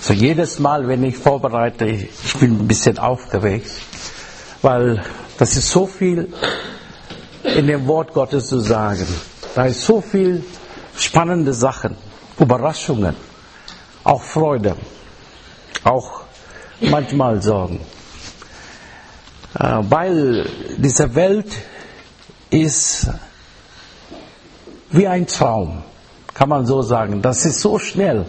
So jedes Mal, wenn ich vorbereite, ich bin ein bisschen aufgeregt, weil das ist so viel in dem Wort Gottes zu sagen. Da ist so viel spannende Sachen, Überraschungen, auch Freude, auch manchmal Sorgen. Weil diese Welt ist wie ein Traum, kann man so sagen. Das ist so schnell.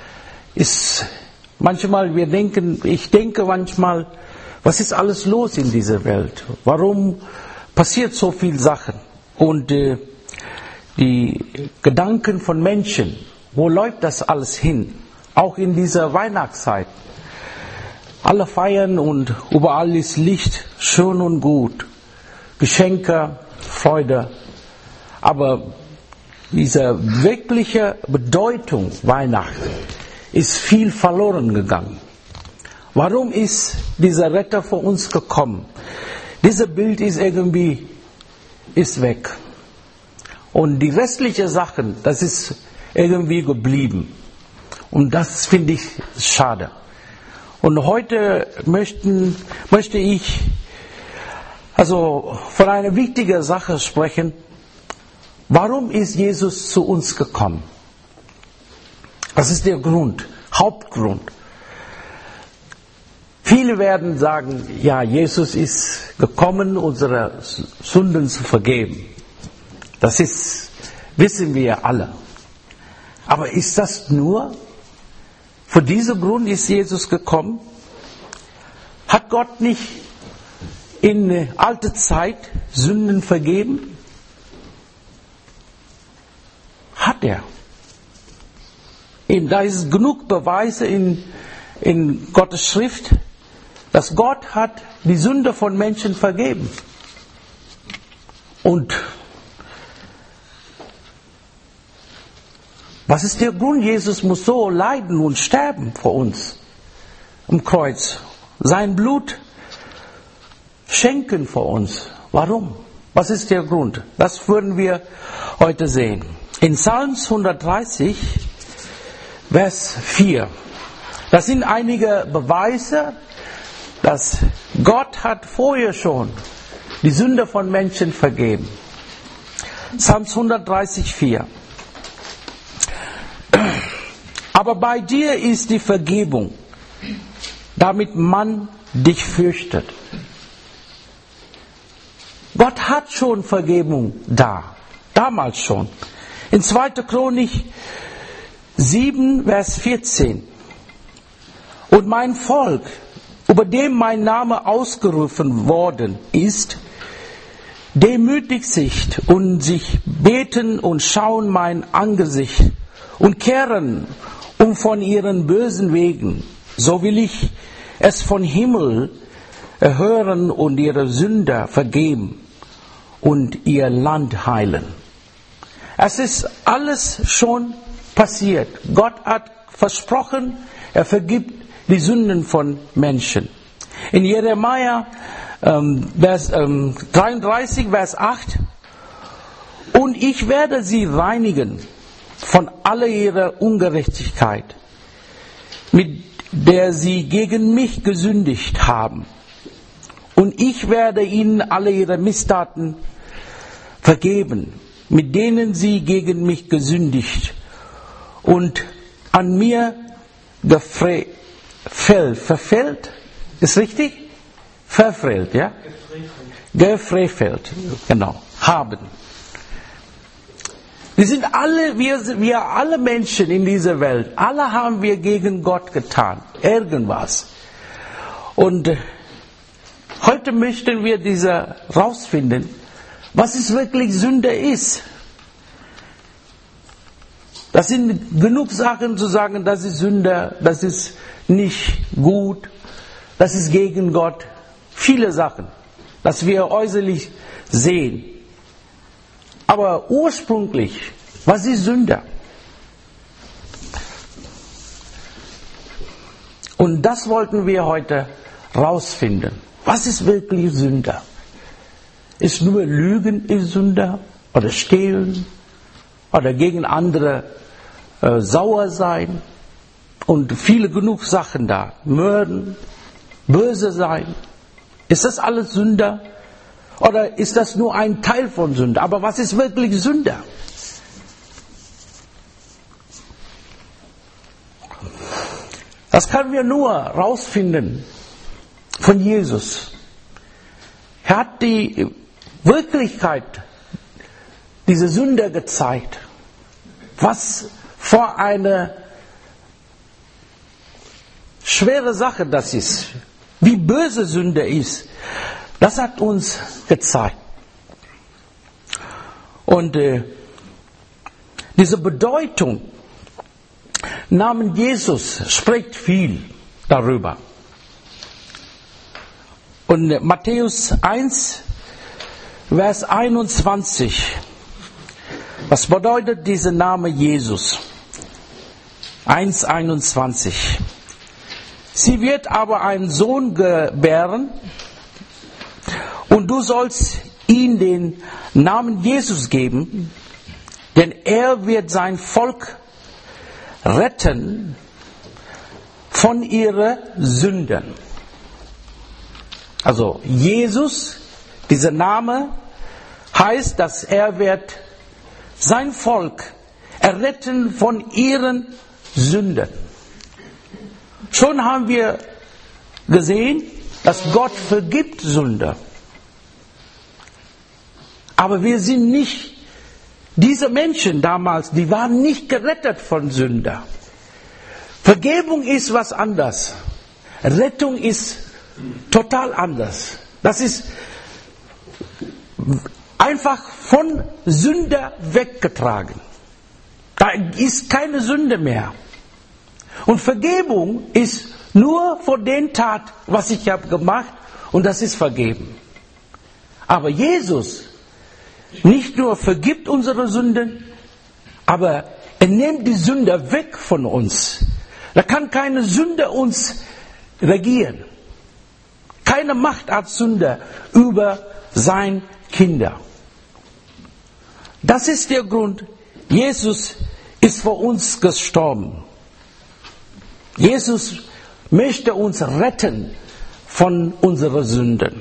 Ich denke manchmal, was ist alles los in dieser Welt? Warum passiert so viel Sachen? Und die Gedanken von Menschen, wo läuft das alles hin? Auch in dieser Weihnachtszeit. Alle feiern und überall ist Licht, schön und gut. Geschenke, Freude. Aber diese wirkliche Bedeutung Weihnachten ist viel verloren gegangen. Warum ist dieser Retter für uns gekommen? Dieses Bild ist weg. Und die restlichen Sachen, das ist irgendwie geblieben. Und das finde ich schade. Und heute möchte ich von einer wichtigen Sache sprechen. Warum ist Jesus zu uns gekommen? Was ist der Grund, Hauptgrund? Viele werden sagen, ja, Jesus ist gekommen, unsere Sünden zu vergeben. Das wissen wir alle. Aber ist das nur? Für diesen Grund ist Jesus gekommen? Hat Gott nicht in alter Zeit Sünden vergeben? Hat er. Da ist genug Beweise in Gottes Schrift, dass Gott hat die Sünde von Menschen vergeben. Und was ist der Grund? Jesus muss so leiden und sterben für uns am Kreuz. Sein Blut schenken für uns. Warum? Was ist der Grund? Das würden wir heute sehen. In Psalms 130, Vers 4. Das sind einige Beweise, dass Gott hat vorher schon die Sünde von Menschen vergeben. Psalms 130, 4. Aber bei dir ist die Vergebung, damit man dich fürchtet. Gott hat schon Vergebung damals schon. In 2. Chronik 7, Vers 14. Und mein Volk, über dem mein Name ausgerufen worden ist, demütigt sich und sich beten und schauen mein Angesicht und kehren von ihren bösen Wegen. So will ich es von Himmel hören und ihre Sünder vergeben und ihr Land heilen. Es ist alles schon passiert. Gott hat versprochen, er vergibt die Sünden von Menschen. In Jeremia 33, Vers 8. Und ich werde sie reinigen von aller ihrer Ungerechtigkeit, mit der sie gegen mich gesündigt haben. Und ich werde ihnen alle ihre Misstaten vergeben, mit denen sie gegen mich gesündigt und an mir verfehlt, ist richtig? Verfehlt, ja? Gefrevelt, genau, haben. Wir alle Menschen in dieser Welt, alle haben wir gegen Gott getan, irgendwas. Und heute möchten wir rausfinden, was es wirklich Sünde ist. Das sind genug Sachen zu sagen, das ist Sünde, das ist nicht gut, das ist gegen Gott. Viele Sachen, dass wir äußerlich sehen. Aber ursprünglich, was ist Sünde? Und das wollten wir heute rausfinden. Was ist wirklich Sünde? Ist nur Lügen ist Sünde? Oder Stehlen? Oder gegen andere sauer sein? und viele genug Sachen da. Mörden, böse sein. Ist das alles Sünder? Oder ist das nur ein Teil von Sünde? Aber was ist wirklich Sünder? Das können wir nur rausfinden von Jesus. Er hat die Wirklichkeit dieser Sünder gezeigt. Was für eine schwere Sache das ist. Wie böse Sünde ist. Das hat uns gezeigt. Und diese Bedeutung Namen Jesus spricht viel darüber. Und Matthäus 1, Vers 21. Was bedeutet dieser Name Jesus? 1,21. Sie wird aber einen Sohn gebären und du sollst ihm den Namen Jesus geben, denn er wird sein Volk retten von ihren Sünden. Also Jesus, dieser Name heißt, dass er wird sein Volk erretten von ihren Sünden. Schon haben wir gesehen, dass Gott vergibt Sünder. Aber wir sind nicht, diese Menschen damals, die waren nicht gerettet von Sünder. Vergebung ist was anderes. Rettung ist total anders. Das ist einfach von Sünder weggetragen. Da ist keine Sünde mehr. Und Vergebung ist nur vor den Tat, was ich habe gemacht, und das ist vergeben. Aber Jesus nicht nur vergibt unsere Sünden, aber er nimmt die Sünder weg von uns. Da kann keine Sünde uns regieren. Keine Macht hat Sünder über seine Kinder. Das ist der Grund, Jesus ist für uns gestorben. Jesus möchte uns retten von unseren Sünden.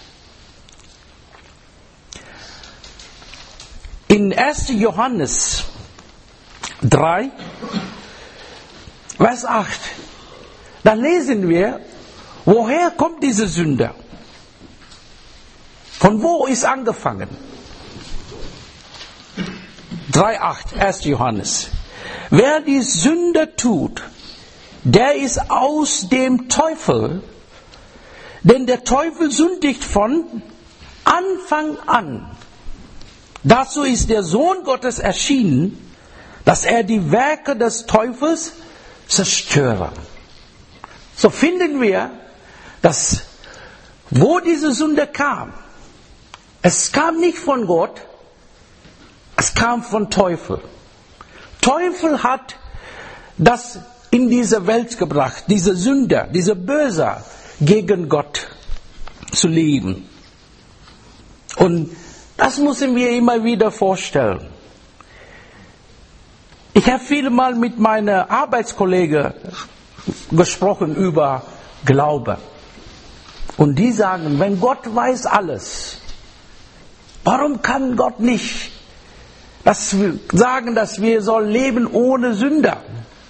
In 1. Johannes 3, Vers 8, da lesen wir, woher kommt diese Sünde? Von wo ist angefangen? 3,8, 1. Johannes. Wer die Sünde tut, der ist aus dem Teufel, denn der Teufel sündigt von Anfang an. Dazu ist der Sohn Gottes erschienen, dass er die Werke des Teufels zerstöre. So finden wir, dass wo diese Sünde kam, es kam nicht von Gott, es kam von Teufel. Teufel hat das in diese Welt gebracht, diese Sünder, diese Böser gegen Gott zu leben. Und das müssen wir immer wieder vorstellen. Ich habe viele Mal mit meinen Arbeitskollegen gesprochen über Glaube. Und die sagen, wenn Gott weiß alles, warum kann Gott nicht sagen, dass wir sollen leben ohne Sünder?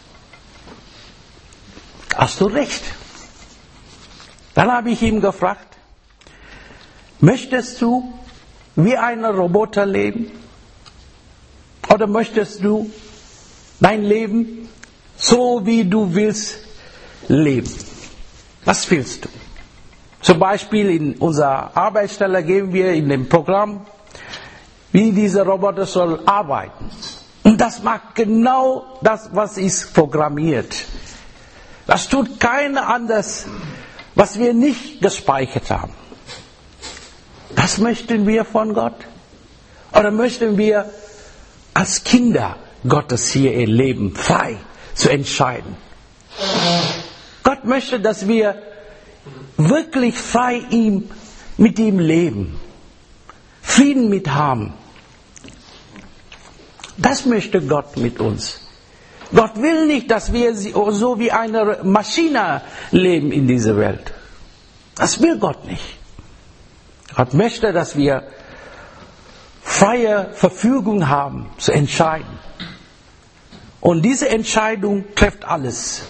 Hast du recht. Dann habe ich ihn gefragt, möchtest du wie ein Roboter leben? Oder möchtest du dein Leben so wie du willst leben? Was willst du? Zum Beispiel in unserer Arbeitsstelle gehen wir in dem Programm, wie dieser Roboter soll arbeiten. Und das macht genau das, was ist programmiert. Das tut keiner anders, was wir nicht gespeichert haben. Das möchten wir von Gott? Oder möchten wir als Kinder Gottes hier ihr Leben frei zu entscheiden? Gott möchte, dass wir wirklich frei mit ihm leben. Frieden mit haben. Das möchte Gott mit uns. Gott will nicht, dass wir so wie eine Maschine leben in dieser Welt. Das will Gott nicht. Gott möchte, dass wir freie Verfügung haben, zu entscheiden. Und diese Entscheidung trifft alles.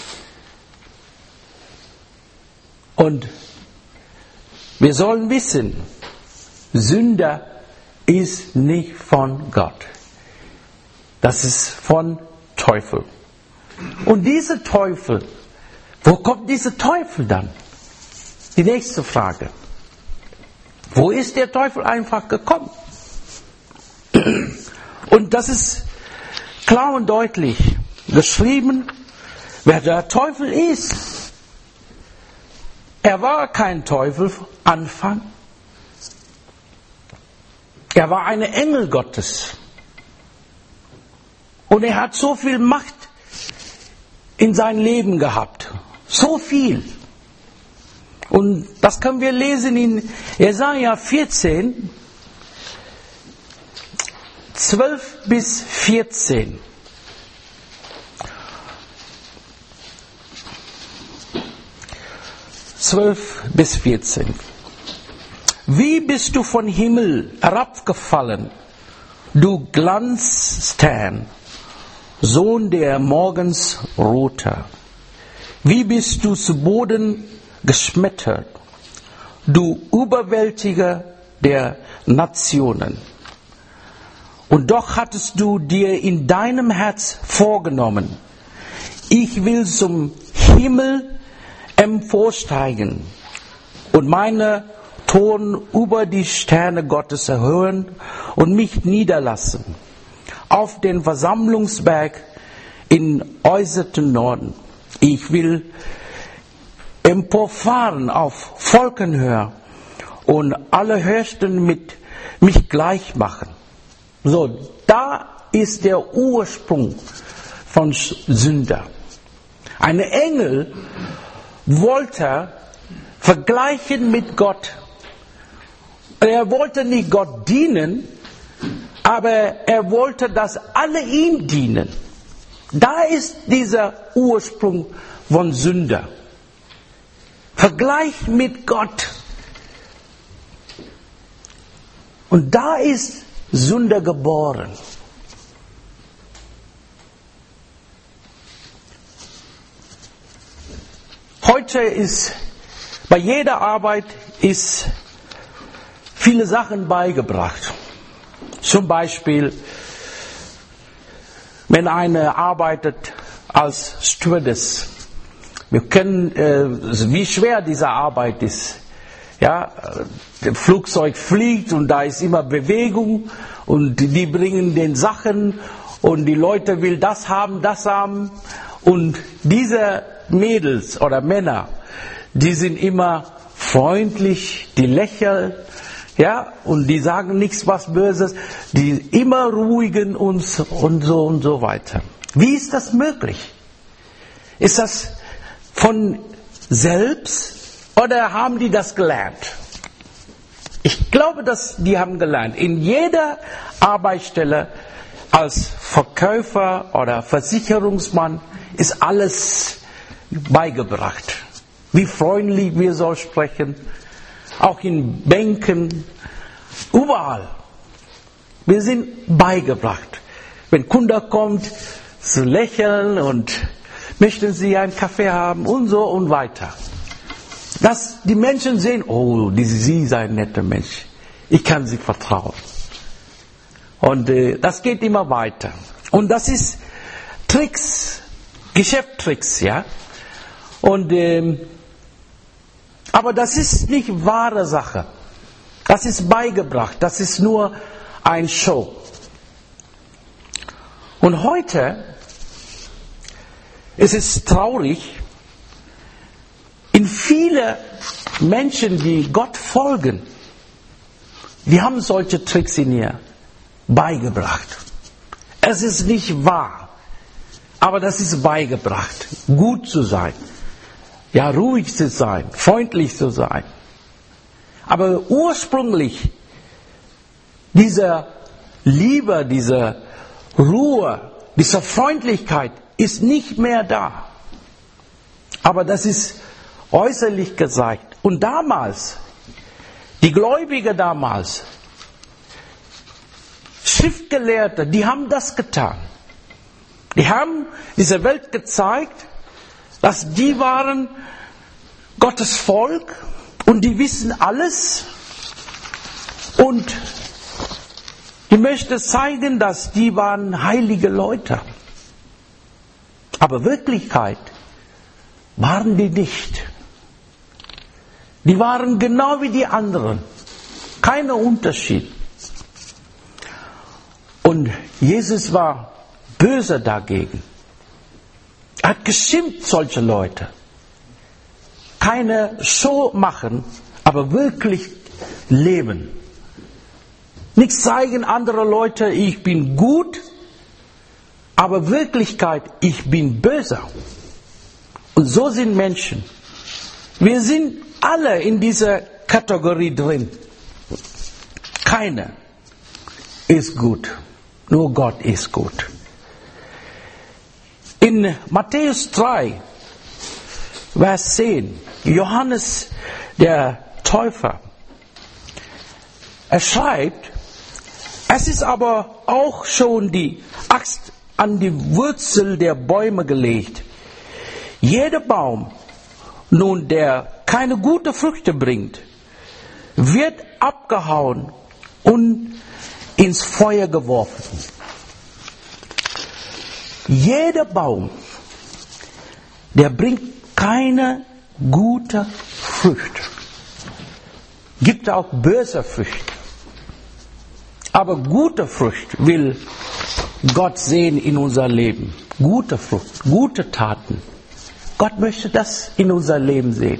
Und wir sollen wissen, Sünder ist nicht von Gott. Das ist von Teufel. Und dieser Teufel, wo kommt dieser Teufel dann? Die nächste Frage. Wo ist der Teufel einfach gekommen? Und das ist klar und deutlich geschrieben, wer der Teufel ist. Er war kein Teufel Anfang. Er war ein Engel Gottes. Und er hat so viel Macht in sein Leben gehabt. So viel. Und das können wir lesen in Jesaja 14, 12 bis 14. Wie bist du von Himmel herabgefallen, du Glanzstern, Sohn der Morgensröte? Wie bist du zu Boden geschmettert, du Überwältiger der Nationen? Und doch hattest du dir in deinem Herz vorgenommen, ich will zum Himmel emporsteigen und meine Ton über die Sterne Gottes erhöhen und mich niederlassen auf den Versammlungsberg in äußersten Norden. Ich will emporfahren auf Wolkenhöhe und alle Höchsten mit mich gleich machen. So, da ist der Ursprung von Sünder. Ein Engel wollte vergleichen mit Gott. Er wollte nicht Gott dienen, aber er wollte, dass alle ihm dienen. Da ist dieser Ursprung von Sünder. Vergleich mit Gott. Und da ist Sünder geboren. Heute ist bei jeder Arbeit ist viele Sachen beigebracht. Zum Beispiel, wenn einer arbeitet als Stewardess. Wir kennen, wie schwer diese Arbeit ist. Ja, das Flugzeug fliegt und da ist immer Bewegung und die bringen den Sachen und die Leute will das haben und diese Mädels oder Männer, die sind immer freundlich, die lächeln, ja, und die sagen nichts was Böses, die immer ruhigen uns und so weiter. Wie ist das möglich? Ist das von selbst oder haben die das gelernt? Ich glaube, dass die haben gelernt. In jeder Arbeitsstelle als Verkäufer oder Versicherungsmann ist alles beigebracht. Wie freundlich wir sollen sprechen, auch in Bänken, überall. Wir sind beigebracht. Wenn Kunde kommt, zu lächeln und möchten Sie einen Kaffee haben und so und weiter. Dass die Menschen sehen, oh, Sie ist ein netter Mensch. Ich kann Sie vertrauen. Und das geht immer weiter. Und das ist Tricks, Geschäftstricks, ja. Und aber das ist nicht wahre Sache. Das ist beigebracht. Das ist nur ein Show. Und heute ist es traurig, in viele Menschen, die Gott folgen, die haben solche Tricks in ihr beigebracht. Es ist nicht wahr, aber das ist beigebracht, gut zu sein, ja, ruhig zu sein, freundlich zu sein. Aber ursprünglich diese Liebe, diese Ruhe, Diese Freundlichkeit ist nicht mehr da. Aber das ist äußerlich gezeigt. Und damals, die Gläubigen damals, Schriftgelehrte, die haben das getan. Die haben dieser Welt gezeigt, dass die waren Gottes Volk und die wissen alles. Und ich möchte zeigen, dass die waren heilige Leute. Aber in Wirklichkeit waren die nicht. Die waren genau wie die anderen. Kein Unterschied. Und Jesus war böse dagegen. Er hat geschimpft, solche Leute. Keine Show machen, aber wirklich leben. Nicht zeigen andere Leute, ich bin gut, aber in Wirklichkeit, ich bin böse. Und so sind Menschen. Wir sind alle in dieser Kategorie drin. Keiner ist gut. Nur Gott ist gut. In Matthäus 3, Vers 10, Johannes der Täufer, er schreibt, es ist aber auch schon die Axt an die Wurzel der Bäume gelegt. Jeder Baum, nun der keine gute Früchte bringt, wird abgehauen und ins Feuer geworfen. Jeder Baum, der bringt keine gute Frucht. Gibt auch böse Früchte. Aber gute Frucht will Gott sehen in unser Leben. Gute Frucht, gute Taten. Gott möchte das in unser Leben sehen.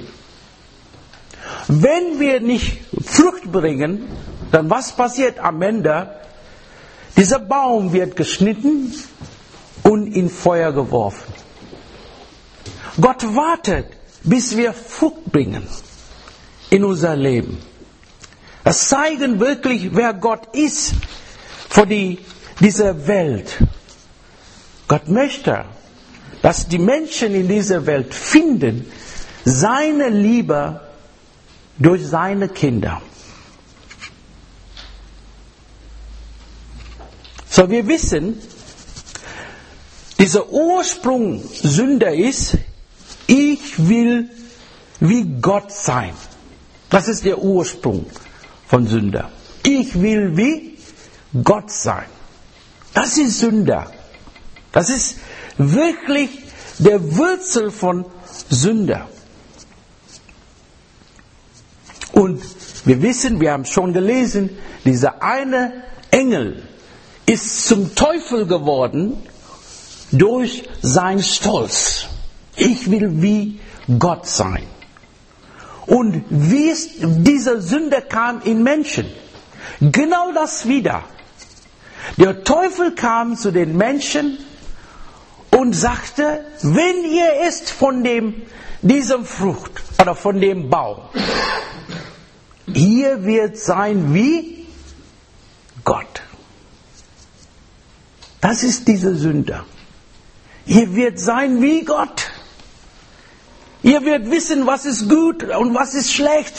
Wenn wir nicht Frucht bringen, dann was passiert am Ende? Dieser Baum wird geschnitten und in Feuer geworfen. Gott wartet, bis wir Frucht bringen in unser Leben. Das zeigen wirklich, wer Gott ist für diese Welt. Gott möchte, dass die Menschen in dieser Welt finden seine Liebe durch seine Kinder. So, wir wissen, dieser Ursprung Sünder ist, ich will wie Gott sein. Das ist der Ursprung von Sünder. Ich will wie Gott sein. Das ist Sünder. Das ist wirklich der Wurzel von Sünder. Und wir wissen, wir haben schon gelesen, dieser eine Engel ist zum Teufel geworden durch seinen Stolz. Ich will wie Gott sein. Und wie dieser Sünder kam in Menschen. Genau das wieder. Der Teufel kam zu den Menschen und sagte, wenn ihr esst von diesem Frucht oder von dem Baum, ihr wird sein wie Gott. Das ist dieser Sünder. Ihr wird sein wie Gott. Ihr werdet wissen, was ist gut und was ist schlecht.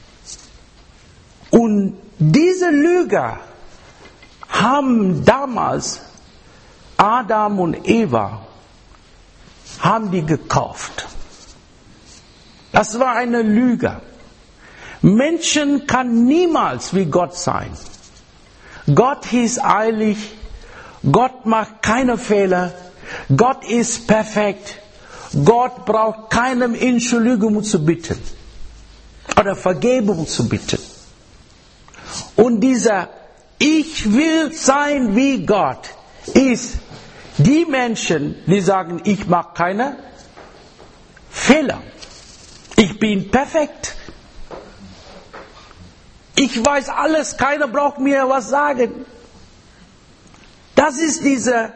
Und diese Lüger haben damals Adam und Eva haben die gekauft. Das war eine Lüge. Menschen kann niemals wie Gott sein. Gott ist heilig. Gott macht keine Fehler. Gott ist perfekt. Gott braucht keinem Entschuldigung zu bitten oder Vergebung zu bitten. Und dieser Ich will sein wie Gott ist die Menschen, die sagen, ich mache keine Fehler. Ich bin perfekt. Ich weiß alles, keiner braucht mir was sagen. Das ist dieser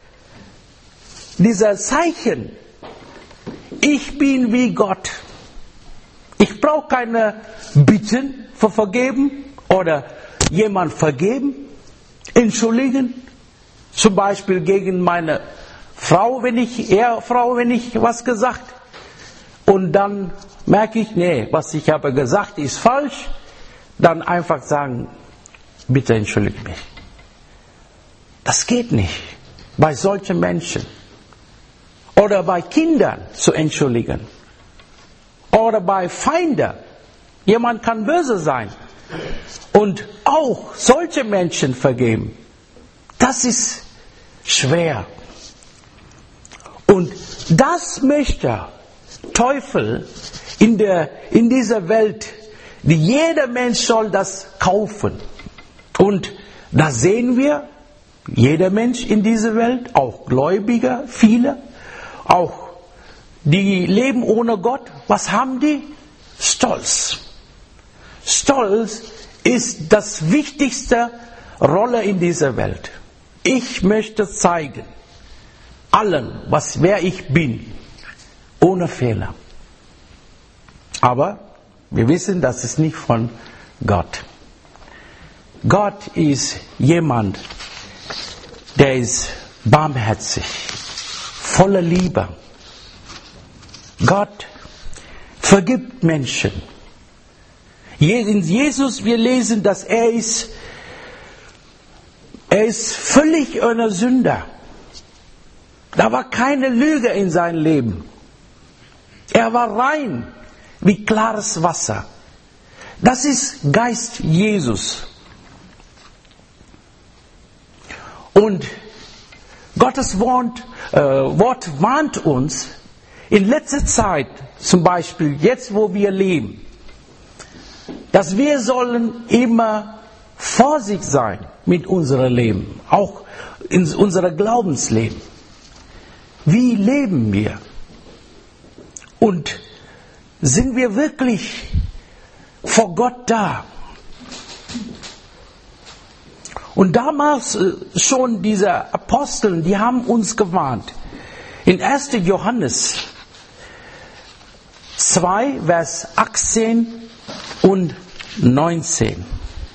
Zeichen. Ich bin wie Gott. Ich brauche keine Bitten für Vergeben oder jemand vergeben, entschuldigen. Zum Beispiel gegen meine Ehefrau, wenn ich was gesagt. Und dann merke ich, nee, was ich habe gesagt ist falsch. Dann einfach sagen, bitte entschuldige mich. Das geht nicht bei solchen Menschen. Oder bei Kindern zu entschuldigen. Oder bei Feinden. Jemand kann böse sein. Und auch solche Menschen vergeben. Das ist schwer. Und das möchte Teufel in dieser Welt, jeder Mensch soll das kaufen. Und da sehen wir, jeder Mensch in dieser Welt, auch Gläubiger, viele, auch die leben ohne Gott, was haben die? Stolz. Stolz ist das wichtigste Rolle in dieser Welt. Ich möchte zeigen, allen, wer ich bin, ohne Fehler. Aber wir wissen, das ist nicht von Gott. Gott ist jemand, der ist barmherzig, voller Liebe. Gott vergibt Menschen. In Jesus, wir lesen, dass er ist völlig ohne Sünder. Da war keine Lüge in seinem Leben. Er war rein wie klares Wasser. Das ist Geist Jesus. Und Gottes Wort warnt uns in letzter Zeit, zum Beispiel jetzt, wo wir leben, dass wir sollen immer vorsichtig sein mit unserem Leben, auch in unserem Glaubensleben. Wie leben wir? Und sind wir wirklich vor Gott da? Und damals schon diese Apostel, die haben uns gewarnt. In 1. Johannes 2, Vers 18 und 19.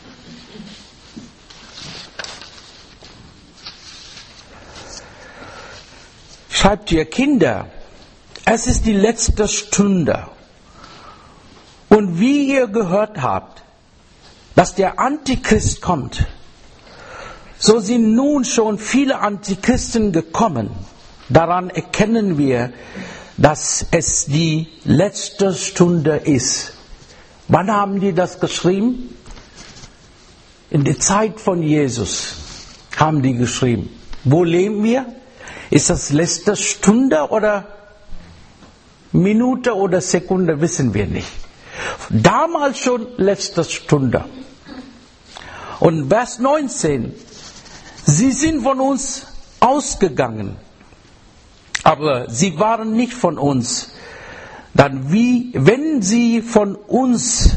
Schreibt ihr, Kinder, es ist die letzte Stunde. Und wie ihr gehört habt, dass der Antichrist kommt, so sind nun schon viele Antichristen gekommen. Daran erkennen wir, dass es die letzte Stunde ist. Wann haben die das geschrieben? In der Zeit von Jesus haben die geschrieben. Wo leben wir? Ist das letzte Stunde oder Minute oder Sekunde? Wissen wir nicht. Damals schon letzte Stunde. Und Vers 19. Sie sind von uns ausgegangen, aber sie waren nicht von uns. Dann wenn sie von uns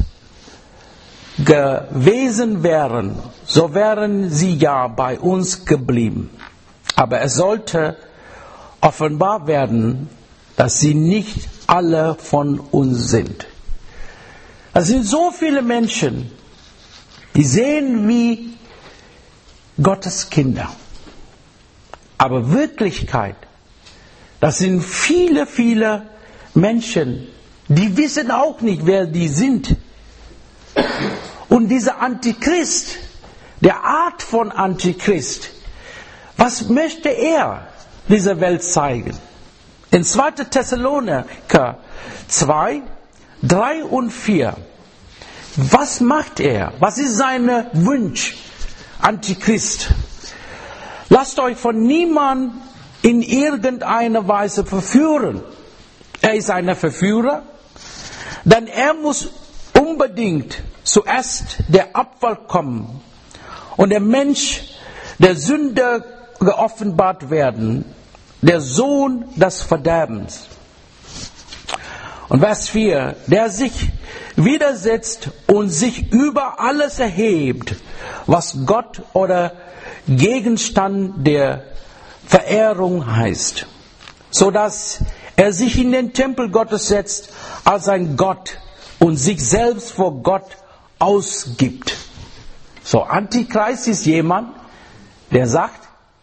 gewesen wären, so wären sie ja bei uns geblieben. Aber es sollte offenbar werden, dass sie nicht alle von uns sind. Es sind so viele Menschen, die sehen wie Gottes Kinder. Aber Wirklichkeit, das sind viele, viele Menschen, die wissen auch nicht, wer die sind. Und dieser Antichrist, der Art von Antichrist, was möchte er dieser Welt zeigen? In 2. Thessaloniker 2, 3 und 4. Was macht er? Was ist sein Wunsch? Antichrist. Lasst euch von niemandem in irgendeiner Weise verführen. Er ist ein Verführer, denn er muss unbedingt zuerst der Abfall kommen und der Mensch, der Sünde geoffenbart werden, der Sohn des Verderbens. Und Vers 4, der sich widersetzt und sich über alles erhebt, was Gott oder Gegenstand der Verehrung heißt, so dass er sich in den Tempel Gottes setzt als ein Gott und sich selbst vor Gott ausgibt. So, Antichrist ist jemand, der sagt,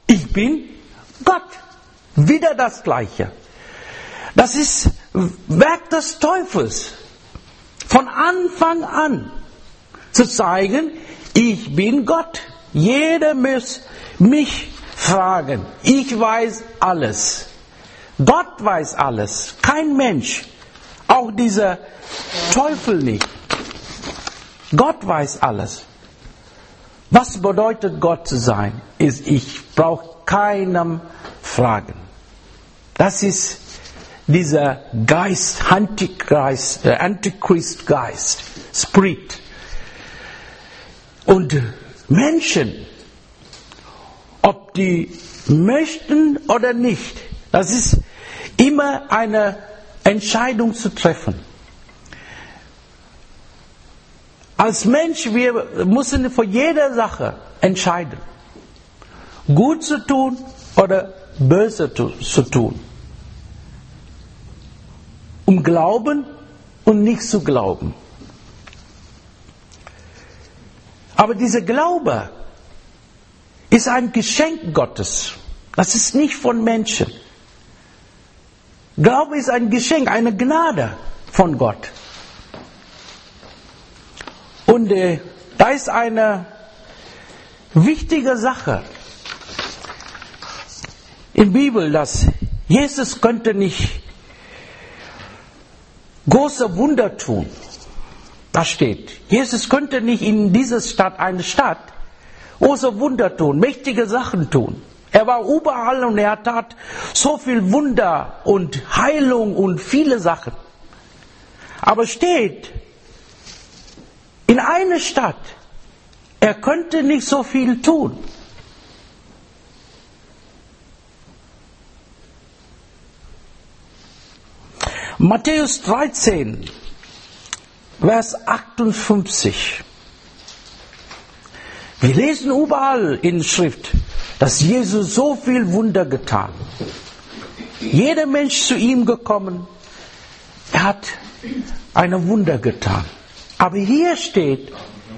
Ich bin Gott. Wieder das Gleiche. Das ist Werk des Teufels. Von Anfang an zu zeigen, ich bin Gott. Jeder muss mich fragen. Ich weiß alles. Gott weiß alles. Kein Mensch. Auch dieser Teufel nicht. Gott weiß alles. Was bedeutet Gott zu sein? Ist, ich brauche keinem fragen. Das ist dieser Geist, Antichrist-Geist, Spirit. Und Menschen, ob die möchten oder nicht, das ist immer eine Entscheidung zu treffen. Als Mensch, wir müssen vor jeder Sache entscheiden. Gut zu tun oder böse zu tun. Um glauben und nicht zu glauben. Aber dieser Glaube ist ein Geschenk Gottes. Das ist nicht von Menschen. Glaube ist ein Geschenk, eine Gnade von Gott. Und da ist eine wichtige Sache in der Bibel, dass Jesus könnte nicht große Wunder tun. Da steht, Jesus könnte nicht in dieser Stadt, eine Stadt, große Wunder tun, mächtige Sachen tun. Er war überall und er tat so viel Wunder und Heilung und viele Sachen. Aber steht, in einer Stadt, er könnte nicht so viel tun. Matthäus 13, Vers 58. Wir lesen überall in der Schrift, dass Jesus so viel Wunder getan. Jeder Mensch zu ihm gekommen, er hat eine Wunder getan. Aber hier steht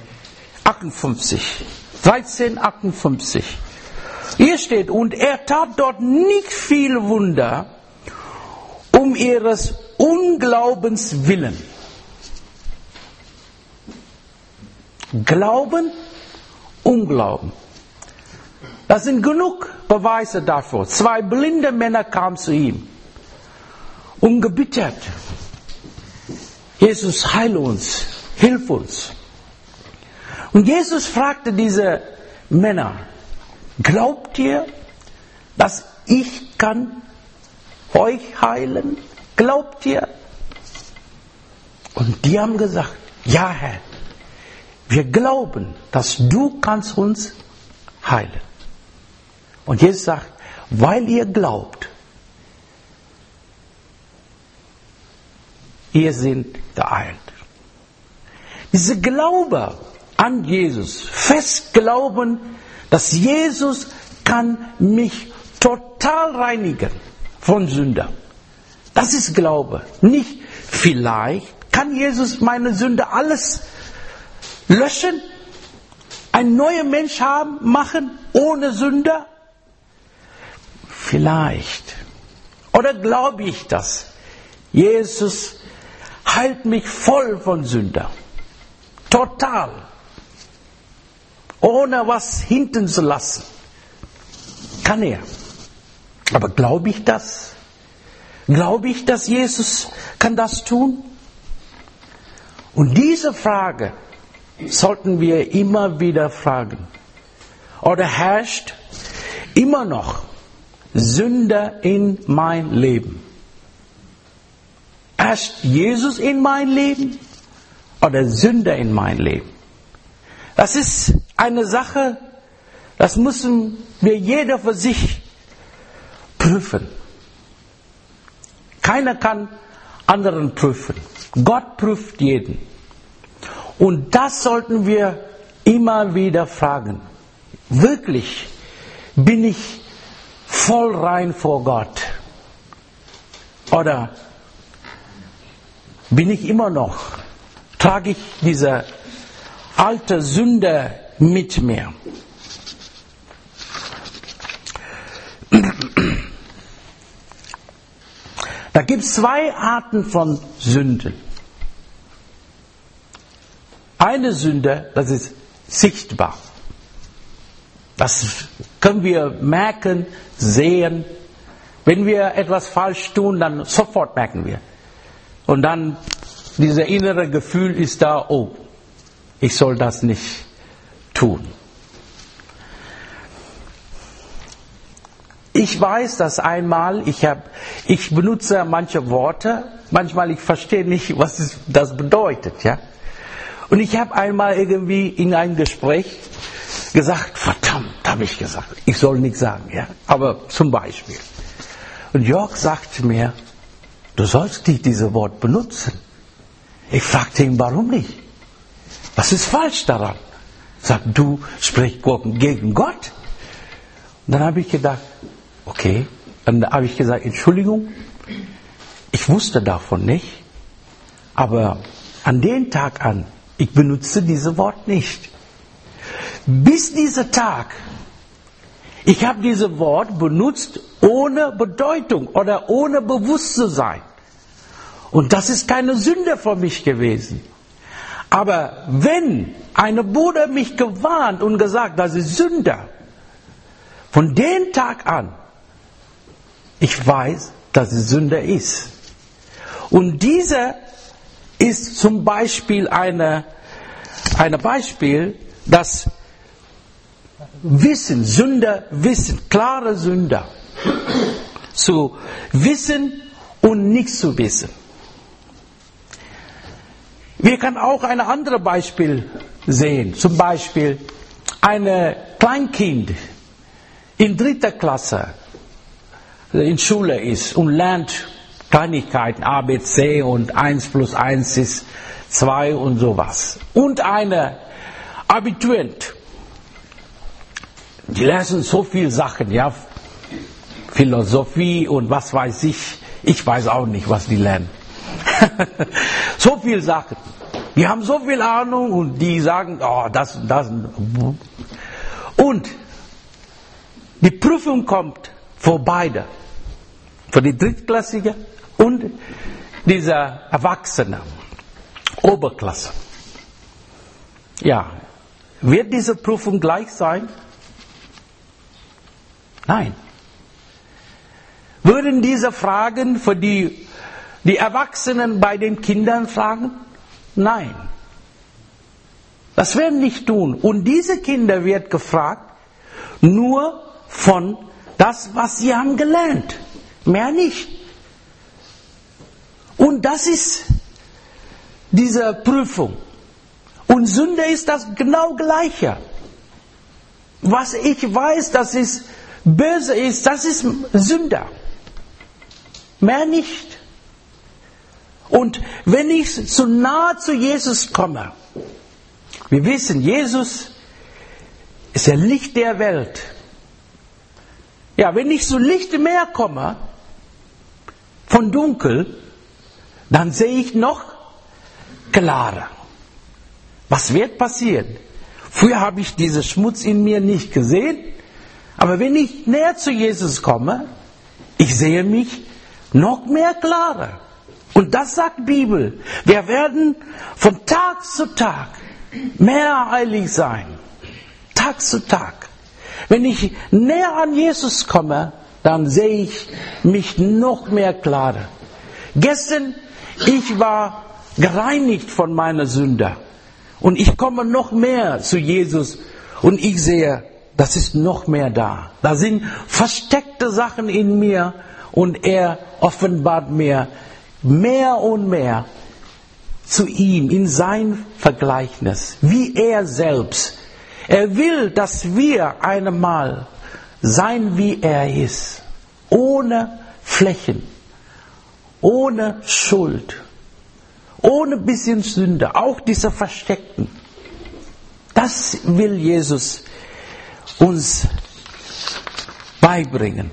13,58. Hier steht, und er tat dort nicht viel Wunder, um ihres Unglaubens willen. Glauben, Unglauben. Das sind genug Beweise dafür. 2 blinde Männer kamen zu ihm und gebetet: Jesus, heile uns, hilf uns. Und Jesus fragte diese Männer: Glaubt ihr, dass ich kann euch heilen? Glaubt ihr? Und die haben gesagt: Ja, Herr, wir glauben, dass du kannst uns heilen. Und Jesus sagt: Weil ihr glaubt, ihr seid geheilt. Dieser Glaube an Jesus, fest glauben, dass Jesus kann mich total reinigen von Sünder. Das ist Glaube. Nicht vielleicht kann Jesus meine Sünde alles löschen, ein neuer Mensch machen ohne Sünder. Vielleicht. Oder glaube ich das? Jesus heilt mich voll von Sünder. Total. Ohne was hinten zu lassen. Kann er. Aber glaube ich das? Glaube ich, dass Jesus kann das tun? Und diese Frage sollten wir immer wieder fragen. Oder herrscht immer noch Sünde in mein Leben? Herrscht Jesus in mein Leben oder Sünde in mein Leben? Das ist eine Sache, das müssen wir jeder für sich prüfen. Keiner kann anderen prüfen. Gott prüft jeden. Und das sollten wir immer wieder fragen. Wirklich, bin ich voll rein vor Gott? Oder bin ich immer noch, trage ich diese alte Sünde mit mir? gibt es zwei Arten von Sünden. Eine Sünde, das ist sichtbar. Das können wir merken, sehen. Wenn wir etwas falsch tun, dann sofort merken wir. Und dann dieser innere Gefühl ist da, oh, ich soll das nicht tun. Ich weiß, dass einmal, ich benutze manche Worte, manchmal ich verstehe nicht, was das bedeutet, ja. Und ich habe einmal irgendwie in einem Gespräch gesagt, verdammt, habe ich gesagt, ich soll nichts sagen, ja. Aber zum Beispiel. Und Jörg sagte mir, du sollst nicht dieses Wort benutzen. Ich fragte ihn, warum nicht? Was ist falsch daran? Sagt, du sprichst gegen Gott. Und dann habe ich gedacht, okay. Dann habe ich gesagt, Entschuldigung, ich wusste davon nicht. Aber an dem Tag an, ich benutze dieses Wort nicht. Bis dieser Tag, ich habe dieses Wort benutzt ohne Bedeutung oder ohne Bewusstsein. Und das ist keine Sünde für mich gewesen. Aber wenn ein Bruder mich gewarnt und gesagt, das ist Sünde, von dem Tag an, ich weiß, dass es Sünde ist. Und diese ist zum Beispiel ein Beispiel, das Wissen, Sünder wissen, klare Sünder. Zu wissen und nicht zu wissen. Wir können auch ein anderes Beispiel sehen. Zum Beispiel ein Kleinkind in 3. Klasse in Schule ist und lernt Kleinigkeiten, A, B, C und 1 plus 1 ist 2 und sowas. Und eine Abiturient, die lernen so viele Sachen, ja, Philosophie und was weiß ich weiß auch nicht, was die lernen. So viele Sachen. Die haben so viel Ahnung und die sagen, oh, das und das. Und die Prüfung kommt für beide. Für die Drittklassige und dieser Erwachsene, Oberklasse. Ja, wird diese Prüfung gleich sein? Nein. Würden diese Fragen für die Erwachsenen bei den Kindern fragen? Nein. Das werden nicht tun. Und diese Kinder wird gefragt, nur von das, was sie haben gelernt. Mehr nicht. Und das ist diese Prüfung. Und Sünde ist das genau Gleiche. Was ich weiß, dass es böse ist, das ist Sünde. Mehr nicht. Und wenn ich zu nahe zu Jesus komme, wir wissen, Jesus ist der Licht der Welt. Ja, wenn ich zu Licht mehr komme, von Dunkel, dann sehe ich noch klarer. Was wird passieren? Früher habe ich diesen Schmutz in mir nicht gesehen, aber wenn ich näher zu Jesus komme, ich sehe mich noch mehr klarer. Und das sagt die Bibel. Wir werden von Tag zu Tag mehr heilig sein. Tag zu Tag. Wenn ich näher an Jesus komme, dann sehe ich mich noch mehr klarer. Gestern, ich war gereinigt von meiner Sünde. Und ich komme noch mehr zu Jesus und ich sehe, das ist noch mehr da. Da sind versteckte Sachen in mir und er offenbart mir mehr und mehr zu ihm in sein Vergleichnis, wie er selbst. Er will, dass wir einmal sein, wie er ist, ohne Flächen, ohne Schuld, ohne bisschen Sünde, auch diese Versteckten. Das will Jesus uns beibringen.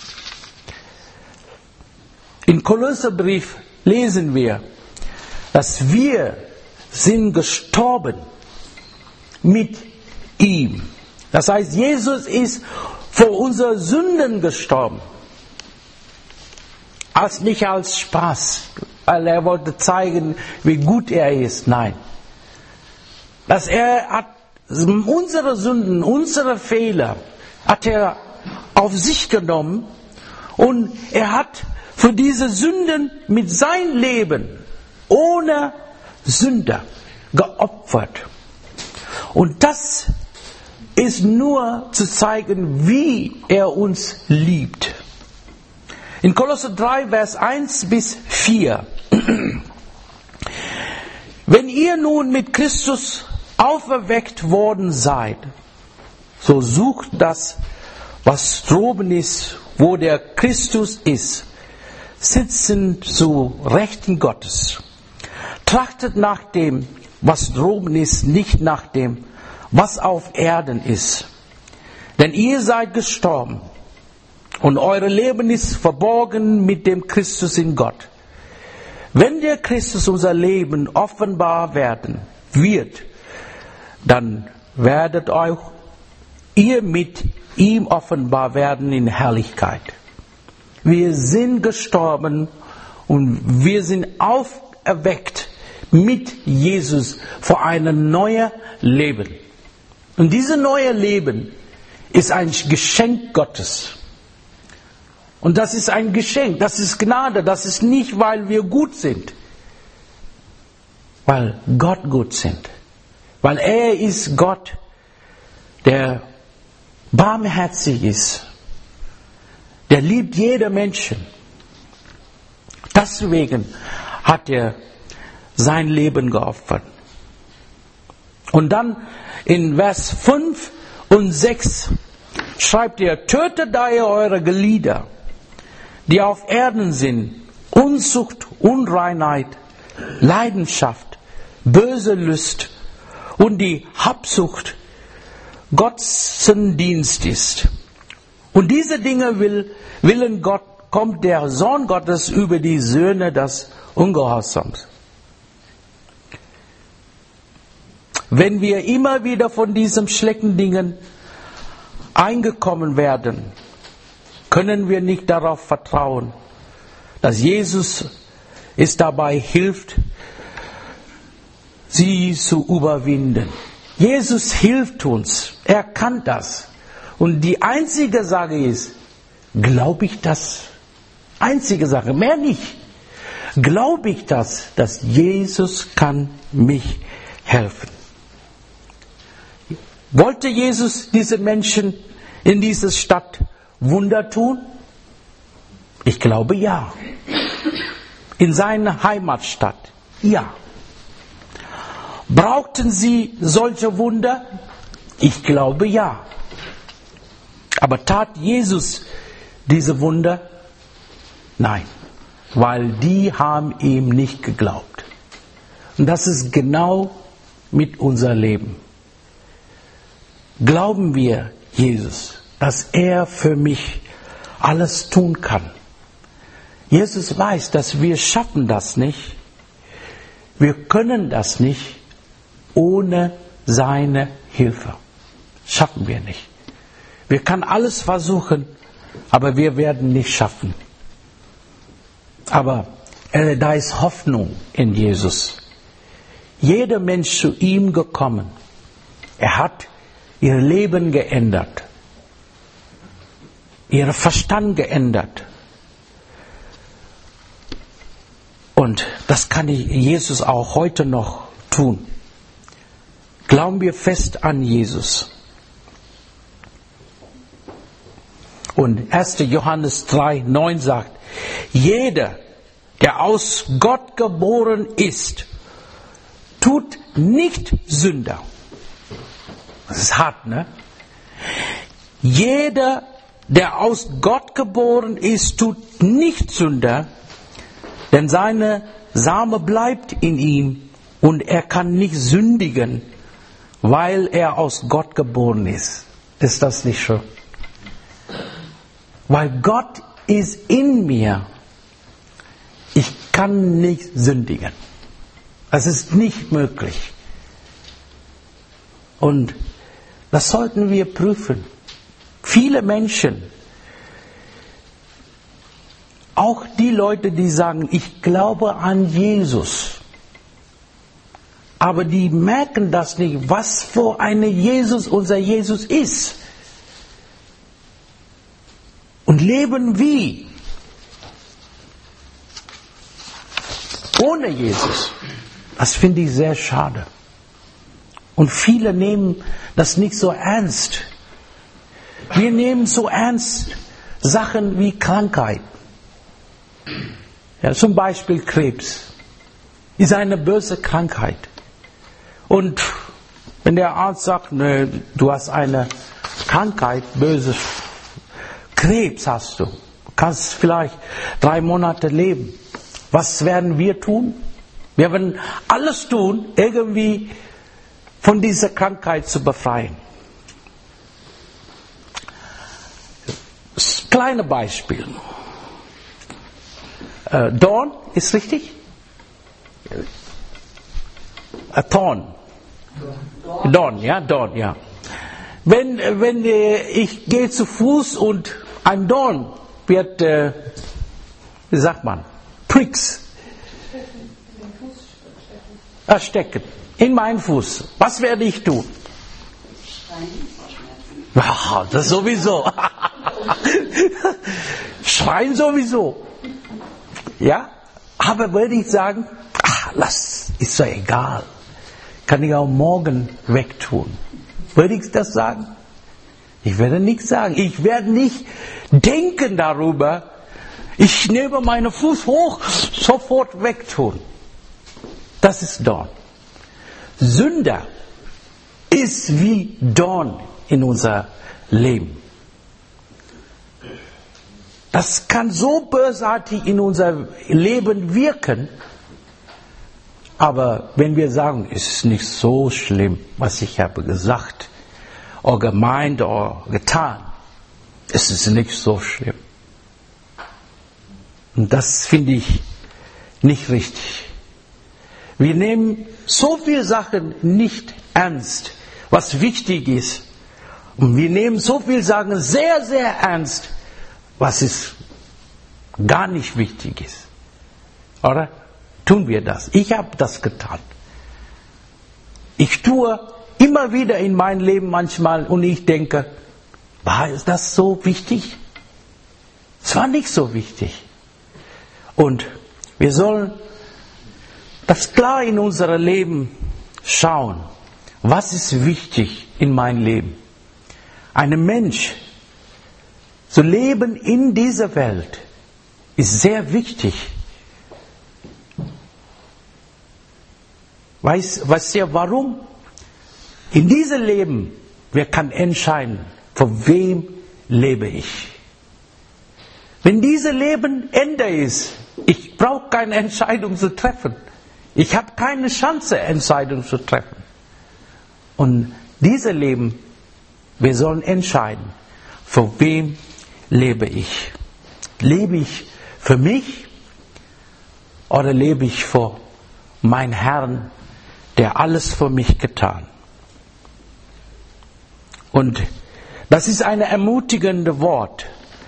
Im Kolosserbrief lesen wir, dass wir sind gestorben mit ihm. Das heißt, Jesus ist für unsere Sünden gestorben. nicht als Spaß, weil er wollte zeigen, wie gut er ist. Nein. Dass er hat unsere Sünden, unsere Fehler, hat er auf sich genommen und er hat für diese Sünden mit seinem Leben ohne Sünde geopfert. Und das ist nur zu zeigen, wie er uns liebt. In Kolosser 3, Vers 1 bis 4. Wenn ihr nun mit Christus auferweckt worden seid, so sucht das, was droben ist, wo der Christus ist, sitzend zu Rechten Gottes. Trachtet nach dem, was droben ist, nicht nach dem, was auf Erden ist. Denn ihr seid gestorben und euer Leben ist verborgen mit dem Christus in Gott. Wenn der Christus unser Leben offenbar werden wird, dann werdet auch ihr mit ihm offenbar werden in Herrlichkeit. Wir sind gestorben und wir sind auferweckt mit Jesus für ein neues Leben. Und dieses neue Leben ist ein Geschenk Gottes. Und das ist ein Geschenk, das ist Gnade, das ist nicht, weil wir gut sind, weil Gott gut sind. Weil er ist Gott, der barmherzig ist, der liebt jeden Menschen. Deswegen hat er sein Leben geopfert. Und dann in Vers 5 und 6 schreibt er, tötet daher eure Glieder, die auf Erden sind, Unzucht, Unreinheit, Leidenschaft, böse Lust und die Habsucht, Götzendienst ist. Und diese Dinge willen Gott, kommt der Sohn Gottes über die Söhne des Ungehorsams. Wenn wir immer wieder von diesen schlechten Dingen eingekommen werden, können wir nicht darauf vertrauen, dass Jesus es dabei hilft, sie zu überwinden. Jesus hilft uns. Er kann das. Und die einzige Sache ist, glaube ich das? Einzige Sache, mehr nicht. Glaube ich das, dass Jesus kann mich helfen? Wollte Jesus diese Menschen in dieser Stadt Wunder tun? Ich glaube ja. In seiner Heimatstadt? Ja. Brauchten sie solche Wunder? Ich glaube ja. Aber tat Jesus diese Wunder? Nein, weil die haben ihm nicht geglaubt. Und das ist genau mit unser Leben. Glauben wir Jesus, dass er für mich alles tun kann? Jesus weiß, dass wir schaffen das nicht. Wir können das nicht ohne seine Hilfe. Schaffen wir nicht. Wir können alles versuchen, aber wir werden nicht schaffen. Aber da ist Hoffnung in Jesus. Jeder Mensch zu ihm gekommen. Er hat ihr Leben geändert. Ihren Verstand geändert. Und das kann Jesus auch heute noch tun. Glauben wir fest an Jesus. Und 1. Johannes 3,9 sagt, jeder, der aus Gott geboren ist, tut nicht Sünder. Das ist hart, ne? Jeder, der aus Gott geboren ist, tut nicht Sünder, denn seine Same bleibt in ihm und er kann nicht sündigen, weil er aus Gott geboren ist. Ist das nicht schön? Weil Gott ist in mir. Ich kann nicht sündigen. Das ist nicht möglich. Und das sollten wir prüfen. Viele Menschen Auch die Leute, die sagen, ich glaube an Jesus, aber die merken das nicht, was für eine Jesus unser Jesus ist. Und leben wie? Ohne Jesus. Das finde ich sehr schade. Und viele nehmen das nicht so ernst. Wir nehmen so ernst Sachen wie Krankheit. Ja, zum Beispiel Krebs ist eine böse Krankheit. Und wenn der Arzt sagt, nee, du hast eine Krankheit, böse Krebs hast du, kannst vielleicht 3 Monate leben. Was werden wir tun? Wir werden alles tun, irgendwie von dieser Krankheit zu befreien. Das kleine Beispiel. Dorn, ist richtig? Thorn. Dorn, ja. Wenn ich gehe zu Fuß und ein Dorn wird, wie sagt man, Pricks stecken in meinen Fuß. Was werde ich tun? Ja, das sowieso. Schreien sowieso. Ja, aber würde ich sagen, ist doch egal. Kann ich auch morgen wegtun. Würde ich das sagen? Ich werde nichts sagen. Ich werde nicht denken darüber. Ich nehme meinen Fuß hoch, sofort wegtun. Das ist Dorn. Sünder ist wie Dorn in unser Leben. Das kann so bösartig in unser Leben wirken, aber wenn wir sagen, es ist nicht so schlimm, was ich habe gesagt, oder gemeint, oder getan, es ist nicht so schlimm. Und das finde ich nicht richtig. Wir nehmen so viele Sachen nicht ernst, was wichtig ist. Und wir nehmen so viele Sachen sehr, sehr ernst, was ist gar nicht wichtig ist. Oder? Tun wir das? Ich habe das getan. Ich tue immer wieder in mein Leben manchmal und ich denke, war das so wichtig? Es war nicht so wichtig. Und wir sollen das klar in unser Leben schauen. Was ist wichtig in meinem Leben? Ein Mensch zu leben in dieser Welt ist sehr wichtig. Weißt ihr warum? In diesem Leben, wer kann entscheiden, von wem lebe ich? Wenn dieses Leben Ende ist, ich brauche keine Entscheidung zu treffen. Ich habe keine Chance, Entscheidung zu treffen. Und dieses Leben, wir sollen entscheiden, von wem lebe ich? Lebe ich für mich oder lebe ich für meinen Herrn, der alles für mich getan? Und das ist ein ermutigendes Wort.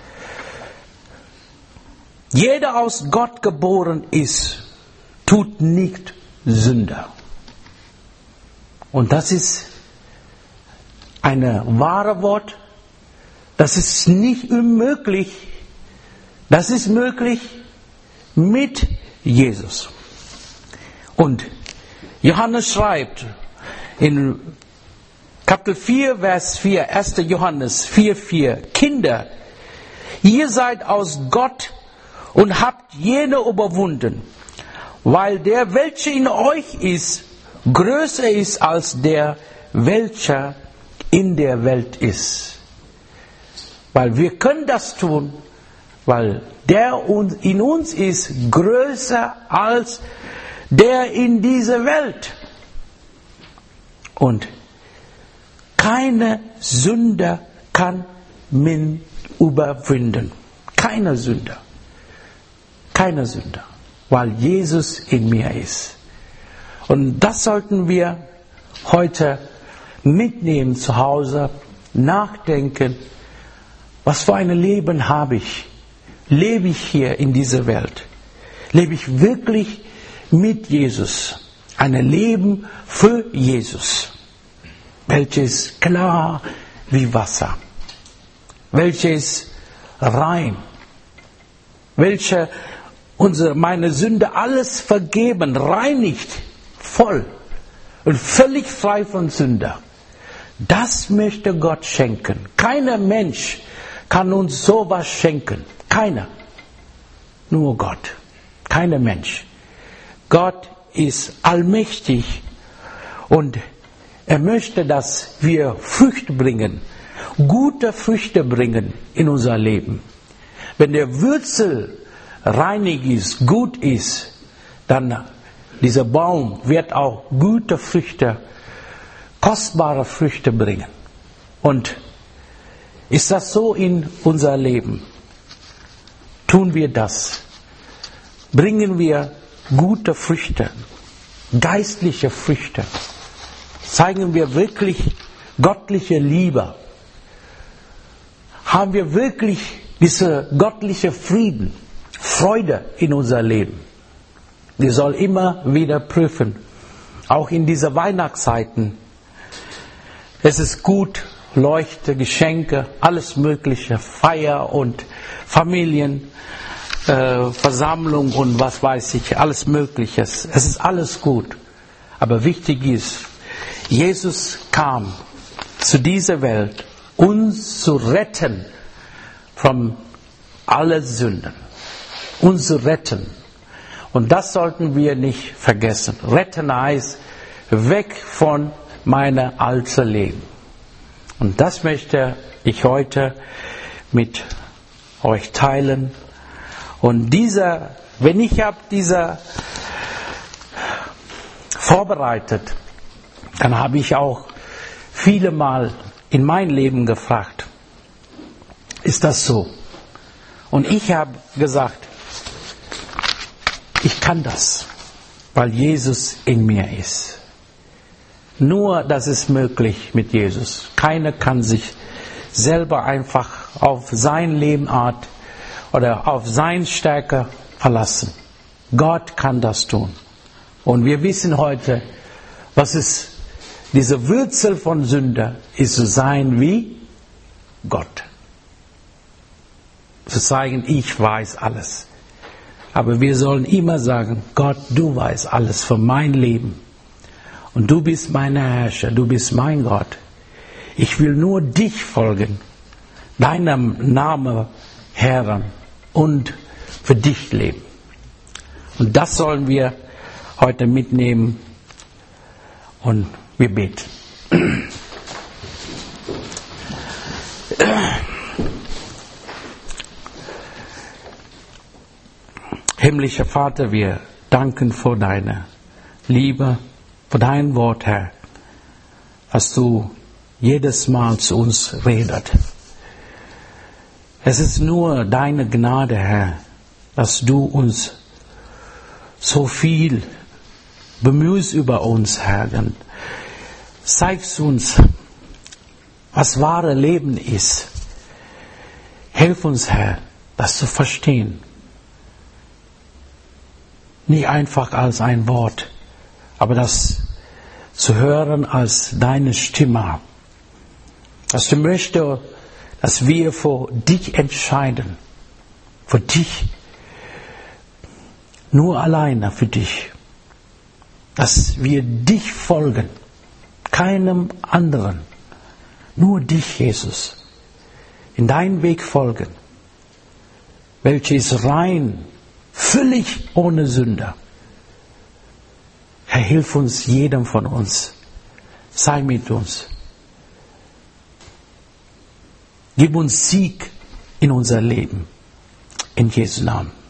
Jeder aus Gott geboren ist, tut nicht Sünder. Und das ist ein wahres Wort. Das ist nicht unmöglich. Das ist möglich mit Jesus. Und Johannes schreibt in Kapitel 4, Vers 4, 1. Johannes 4,4, Kinder, ihr seid aus Gott und habt jene überwunden, weil der, welcher in euch ist, größer ist als der, welcher in der Welt ist. Weil wir können das tun, weil der in uns ist größer als der in dieser Welt. Und keine Sünder kann mich überwinden. Keine Sünder. Keine Sünder. Weil Jesus in mir ist. Und das sollten wir heute mitnehmen zu Hause, nachdenken, was für ein Leben habe ich? lebe ich hier in dieser Welt? Lebe ich wirklich mit Jesus? Ein Leben für Jesus, welches klar wie Wasser, welches rein, welche meine Sünde alles vergeben, reinigt, voll und völlig frei von Sünder. Das möchte Gott schenken. Keiner Mensch kann uns sowas schenken. Keiner. Nur Gott. Keiner Mensch. Gott ist allmächtig und er möchte, dass wir Früchte bringen, gute Früchte bringen in unser Leben. Wenn der Wurzel reinig ist, gut ist, dann dieser Baum wird auch gute Früchte, kostbare Früchte bringen. Und ist das so in unser Leben? Tun wir das? Bringen wir gute Früchte, geistliche Früchte? Zeigen wir wirklich göttliche Liebe? Haben wir wirklich diese göttliche Frieden, Freude in unser Leben? Wir sollen immer wieder prüfen, auch in diese Weihnachtszeiten. Es ist gut, Leuchte, Geschenke, alles Mögliche, Feier und Familien, Versammlung und was weiß ich, alles Mögliche. Es ist alles gut. Aber wichtig ist, Jesus kam zu dieser Welt, uns zu retten von allen Sünden. Uns zu retten. Und das sollten wir nicht vergessen. Retten heißt, weg von meinem alten Leben. Und das möchte ich heute mit euch teilen. Und wenn ich habe diese vorbereitet, dann habe ich auch viele Mal in mein Leben gefragt, ist das so? Und ich habe gesagt, ich kann das, weil Jesus in mir ist. Nur das ist möglich mit Jesus. Keiner kann sich selber einfach auf sein Lebenart oder auf seine Stärke verlassen. Gott kann das tun. Und wir wissen heute, was ist diese Wurzel von Sünde, ist zu sein wie Gott. Zu sagen, ich weiß alles. Aber wir sollen immer sagen, Gott, du weißt alles für mein Leben. Und du bist mein Herrscher, du bist mein Gott. Ich will nur dich folgen, deinem Namen Herren und für dich leben. Und das sollen wir heute mitnehmen und wir beten. Himmlischer Vater, wir danken für deine Liebe, für dein Wort, Herr, dass du jedes Mal zu uns redet. Es ist nur deine Gnade, Herr, dass du uns so viel bemühst über uns, Herr. Und zeigst uns, was wahre Leben ist. Hilf uns, Herr, das zu verstehen. Nicht einfach als ein Wort, aber das zu hören als deine Stimme. Dass du möchtest, dass wir für dich entscheiden. Für dich. Nur alleine für dich. Dass wir dich folgen. Keinem anderen. Nur dich, Jesus. In deinen Weg folgen. Welches rein, völlig ohne Sünde. Herr, hilf uns, jedem von uns. Sei mit uns. Gib uns Sieg in unser Leben. In Jesu Namen.